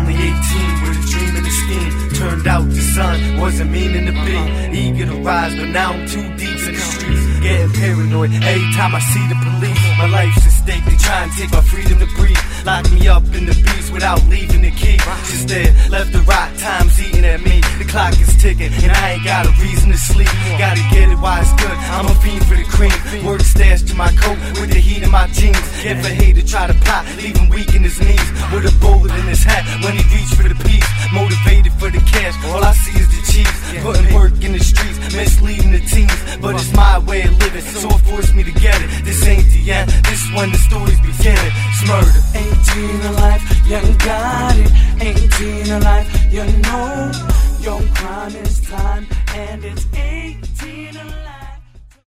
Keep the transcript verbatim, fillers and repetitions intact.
only eighteen with a dream and a scheme. Turned out the sun wasn't meaning to be. Eager to rise, but now I'm too deep in the streets. Getting paranoid every time I see the police. My life's at stake, they try and take my freedom to breathe. Lock me up in the beast without leaving the key. Just there, left to rot, time's eating at me. The clock is ticking, and I ain't got a reason to sleep. Gotta get it while it's good, I'm a fiend for the cream. Word stashed to my coat with the heat in my jeans. If a hater try to plot, leave him weak in his knees. With a bullet in his hat when he reach for the peace. Motivated for the cash, all I see is the cheese. Putting work in the streets, misleading the teens. But it's my way of living, so it forced me to get it. This ain't the end, this is when the story's beginning. It's murder. Eighteen alive, you got it. Eighteen alive, you know your crime is time, and it's eighteen alive.